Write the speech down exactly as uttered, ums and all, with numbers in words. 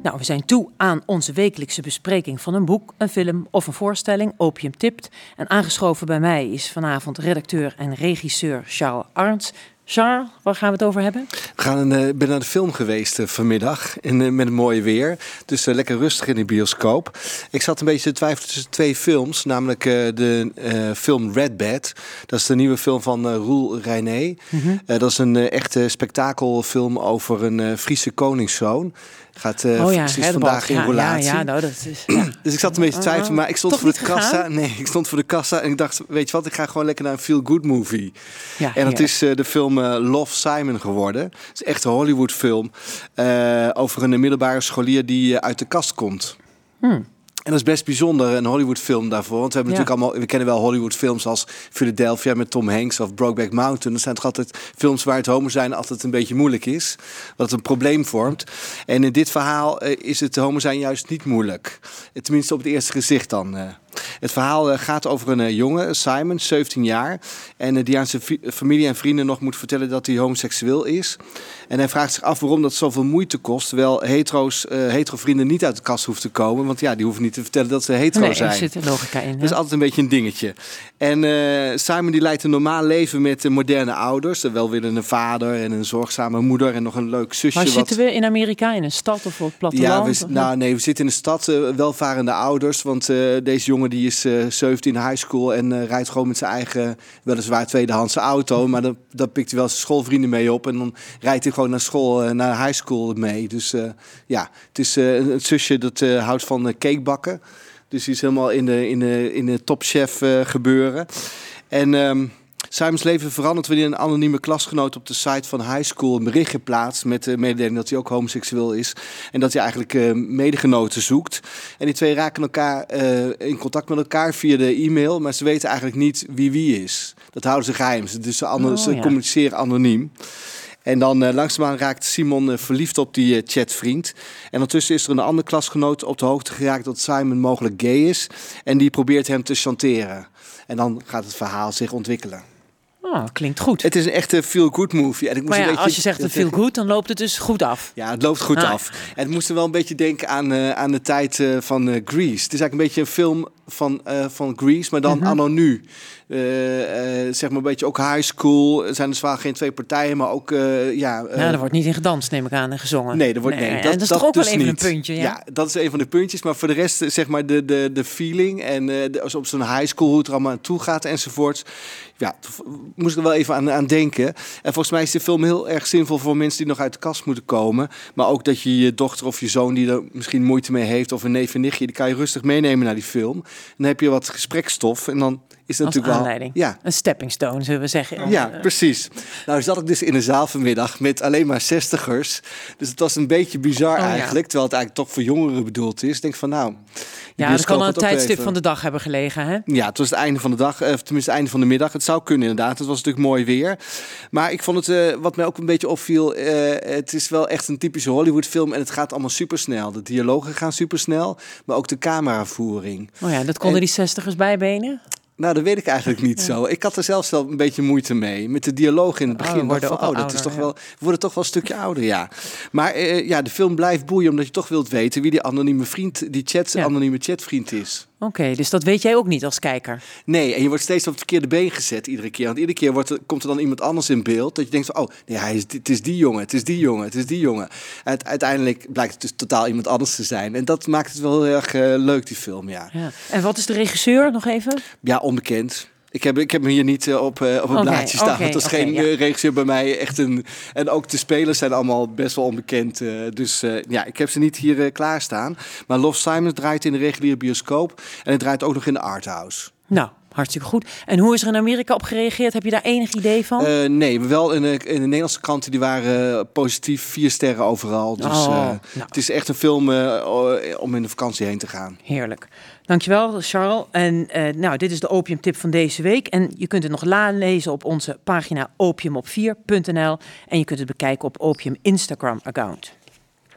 Nou, we zijn toe aan onze wekelijkse bespreking van een boek, een film of een voorstelling, Opium Tipt. En aangeschoven bij mij is vanavond redacteur en regisseur Charles Arntz. Charles, waar gaan we het over hebben? We gaan een, uh, ben naar de film geweest uh, vanmiddag in, uh, met een mooie weer. Dus uh, lekker rustig in de bioscoop. Ik zat een beetje te twijfelen tussen twee films. Namelijk uh, de uh, film Red Bed. Dat is de nieuwe film van uh, Roel Reiné. Mm-hmm. Uh, dat is een uh, echte spektakelfilm over een uh, Friese koningszoon. Gaat uh, oh ja, is vandaag in ja, relatie. Ja, ja, nou, dat is, ja. Dus ik zat een beetje te twijfelen, maar ik stond Toch voor de niet kassa. gegaan? Nee, ik stond voor de kassa en ik dacht, weet je wat, ik ga gewoon lekker naar een feel-good movie. Ja, en dat is uh, de film uh, Love, Simon geworden. Het is echt een Hollywood film uh, over een middelbare scholier die uh, uit de kast komt. Hmm. En dat is best bijzonder, een Hollywood-film daarvoor. Want we hebben ja. natuurlijk allemaal, we kennen wel Hollywood-films als Philadelphia met Tom Hanks of Brokeback Mountain. Dat zijn toch altijd films waar het homo zijn altijd een beetje moeilijk is. Wat een probleem vormt. En in dit verhaal uh, is het homo zijn juist niet moeilijk. Tenminste op het eerste gezicht dan. Uh. Het verhaal uh, gaat over een uh, jongen, Simon, zeventien jaar. En uh, die aan zijn vi- familie en vrienden nog moet vertellen dat hij homoseksueel is. En hij vraagt zich af waarom dat zoveel moeite kost. Terwijl hetero's, uh, hetero vrienden niet uit de kast hoeven te komen. Want ja, die hoeven niet te vertellen dat ze hetero nee, zijn. Er zit een logica in. Dat is altijd een beetje een dingetje. En uh, Simon die leidt een normaal leven met uh, moderne ouders. Een welwillende vader en een zorgzame moeder en nog een leuk zusje. Waar wat... zitten we in Amerika? In een stad of op het platteland? Ja, we, nou nee, we zitten in de stad. Uh, welvarende ouders. Want uh, deze jongen die is uh, zeventien in high school en uh, rijdt gewoon met zijn eigen, weliswaar tweedehandse auto. Maar dan, dan pikt hij wel zijn schoolvrienden mee op. En dan rijdt hij gewoon naar school, uh, naar high school mee. Dus uh, ja, het is uh, een, een zusje dat uh, houdt van uh, cakebakken. Dus die is helemaal in de, in de, in de topchef uh, gebeuren. En um, Simons leven verandert wanneer een anonieme klasgenoot op de site van high school een berichtje plaatst met de mededeling dat hij ook homoseksueel is. En dat hij eigenlijk uh, medegenoten zoekt. En die twee raken elkaar uh, in contact met elkaar via de e-mail, maar ze weten eigenlijk niet wie wie is. Dat houden ze geheim. Dus ze, ano- oh, ze ja. communiceren anoniem. En dan uh, langzaamaan raakt Simon uh, verliefd op die uh, chatvriend. En ondertussen is er een andere klasgenoot op de hoogte geraakt dat Simon mogelijk gay is. En die probeert hem te chanteren. En dan gaat het verhaal zich ontwikkelen. Oh, klinkt goed. Het is een echte feel-good movie. En ik moest maar ja, een beetje, als je zegt een feel-good, dan loopt het dus goed af. Ja, het loopt goed ah. af. En het moest er wel een beetje denken aan, uh, aan de tijd uh, van uh, Grease. Het is eigenlijk een beetje een film van, uh, van Grease, maar dan mm-hmm. anno nu. Uh, uh, zeg maar een beetje ook high school. Er zijn dus wel geen twee partijen, maar ook uh, ja. Uh, ja, er wordt niet in gedanst, neem ik aan, en gezongen. Nee, er wordt nee. nee dat, en dat is dat toch ook dus wel even niet. een puntje. Ja? ja, dat is een van de puntjes. Maar voor de rest, zeg maar de, de, de feeling en uh, de, op zo'n high school hoe het er allemaal aan toe gaat enzovoorts. Ja, moest ik er wel even aan, aan denken. En volgens mij is de film heel erg zinvol voor mensen die nog uit de kast moeten komen. Maar ook dat je je dochter of je zoon die er misschien moeite mee heeft, of een neef en nichtje, die kan je rustig meenemen naar die film. Dan heb je wat gesprekstof en dan is dat natuurlijk aanleiding. wel ja. Een stepping stone, zullen we zeggen. Ja, precies. Nou zat ik dus in een zaal vanmiddag met alleen maar zestigers. Dus het was een beetje bizar oh, eigenlijk. Ja. Terwijl het eigenlijk toch voor jongeren bedoeld is. Ik denk van nou... Ja, dat kan aan het tijdstip even... van de dag hebben gelegen, hè? Ja, het was het einde van de dag, of tenminste het einde van de middag. Het zou kunnen inderdaad, het was natuurlijk mooi weer. Maar ik vond het, uh, wat mij ook een beetje opviel, uh, het is wel echt een typische Hollywood film en het gaat allemaal supersnel. De dialogen gaan supersnel, maar ook de cameravoering. Oh ja, dat konden en... die zestigers bijbenen? Nou, dat weet ik eigenlijk niet ja. zo. Ik had er zelfs wel een beetje moeite mee. Met de dialoog in het begin. Oh, we, van, oh, dat ouder, is toch ja. wel, we worden toch wel een stukje ouder, ja. Maar uh, ja, de film blijft boeien omdat je toch wilt weten wie die anonieme vriend, die chat, ja. anonieme chatvriend is. Oké, okay, dus dat weet jij ook niet als kijker? Nee, en je wordt steeds op het verkeerde been gezet iedere keer. Want iedere keer wordt er, komt er dan iemand anders in beeld. Dat je denkt van, oh, nee, hij is, het is die jongen, het is die jongen, het is die jongen. En uiteindelijk blijkt het dus totaal iemand anders te zijn. En dat maakt het wel heel erg uh, leuk, die film, ja. ja. En wat is de regisseur, nog even? Ja, onbekend. Ik heb, ik heb hem hier niet uh, op, uh, op een okay, blaadje staan. Okay, want dat is okay, geen ja. uh, regisseur bij mij. Echt een, en ook de spelers zijn allemaal best wel onbekend. Uh, dus uh, ja, ik heb ze niet hier uh, klaarstaan. Maar Love, Simon draait in de reguliere bioscoop. En het draait ook nog in de arthouse. Nou, hartstikke goed. En hoe is er in Amerika op gereageerd? Heb je daar enig idee van? Uh, nee, wel in de, in de Nederlandse kranten die waren uh, positief. Vier sterren overal. Dus oh, uh, nou. Het is echt een film uh, om in de vakantie heen te gaan. Heerlijk. Dankjewel, Charles. En uh, nou, dit is de opiumtip van deze week. En je kunt het nog nalezen op onze pagina opium op vier punt n l. En je kunt het bekijken op Opium Instagram account.